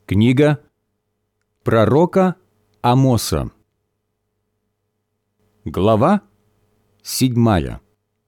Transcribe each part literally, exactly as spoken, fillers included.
Книга пророка Амоса. Глава седьмая.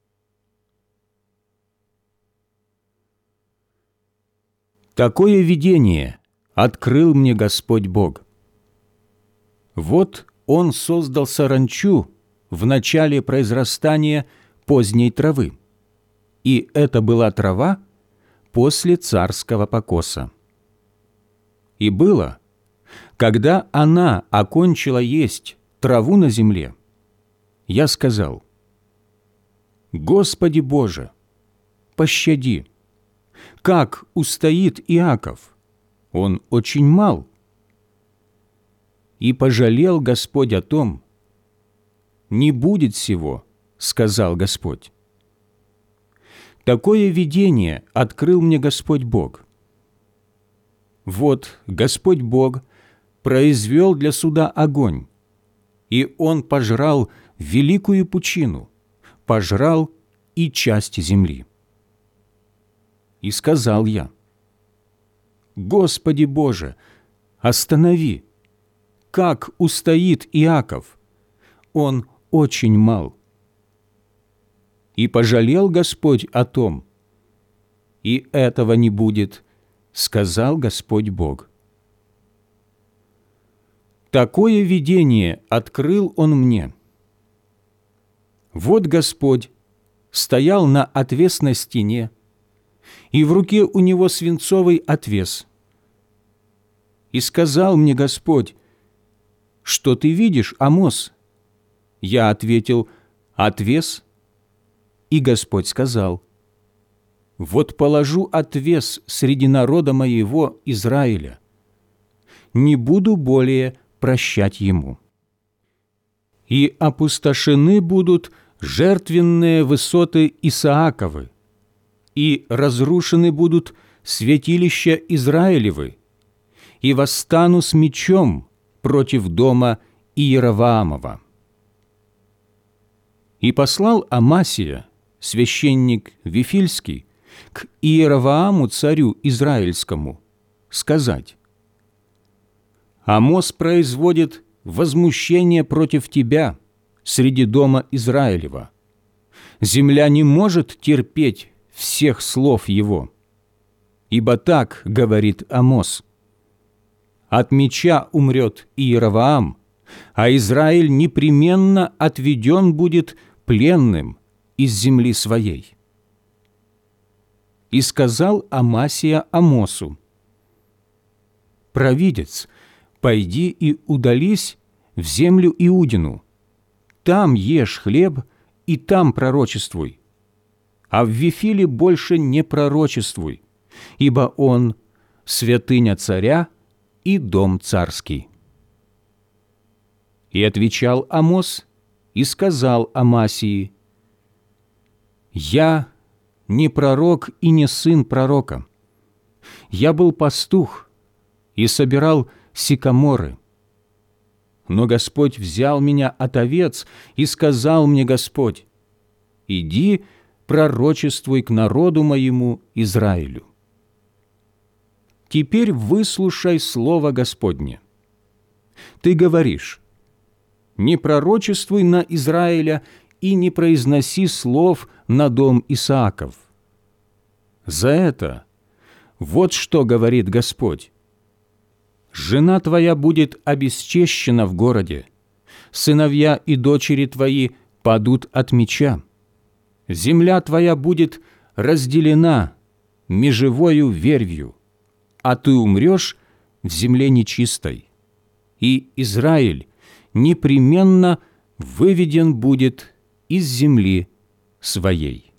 Такое видение открыл мне Господь Бог. Вот Он создал саранчу в начале произрастания поздней травы, и это была трава после царского покоса. И было, когда она окончила есть траву на земле, я сказал: «Господи Боже, пощади! Как устоит Иаков? Он очень мал». И пожалел Господь о том. «Не будет сего, — сказал Господь». Такое видение открыл мне Господь Бог. Вот Господь Бог произвел для суда огонь, и Он пожрал великую пучину, пожрал и часть земли. И сказал я: «Господи Боже, останови! Как устоит Иаков? Он очень мал». И пожалел Господь о том. «И этого не будет, — сказал Господь Бог». Такое видение открыл Он мне. Вот Господь стоял на отвесной стене, и в руке у Него свинцовый отвес. И сказал мне Господь: «Что ты видишь, Амос?» Я ответил: «Отвес». И Господь сказал: «Вот положу отвес среди народа моего Израиля, не буду более прощать ему. И опустошены будут жертвенные высоты Исааковы, и разрушены будут святилища Израилевы, и восстану с мечом против дома Иеровоамова». И послал Амасия, священник Вифильский, к Иеровоаму царю Израильскому, сказать: «Амос производит возмущение против тебя среди дома Израилева. Земля не может терпеть всех слов его. Ибо так говорит Амос: от меча умрет Иеровоам, а Израиль непременно отведен будет пленным из земли своей». И сказал Амасия Амосу: «Провидец, пойди и удались в землю Иудину, там ешь хлеб и там пророчествуй, а в Вифиле больше не пророчествуй, ибо он святыня царя и дом царский». И отвечал Амос и сказал Амасии: «Я не пророк и не сын пророка. Я был пастух и собирал сикаморы. Но Господь взял меня от овец, и сказал мне Господь: иди, пророчествуй к народу моему Израилю. Теперь выслушай слово Господне. Ты говоришь: не пророчествуй на Израиля и не произноси слов на дом Исааков. За это вот что говорит Господь: жена твоя будет обесчещена в городе, сыновья и дочери твои падут от меча, земля твоя будет разделена межевою вервью, а ты умрешь в земле нечистой, и Израиль непременно выведен будет из земли своей».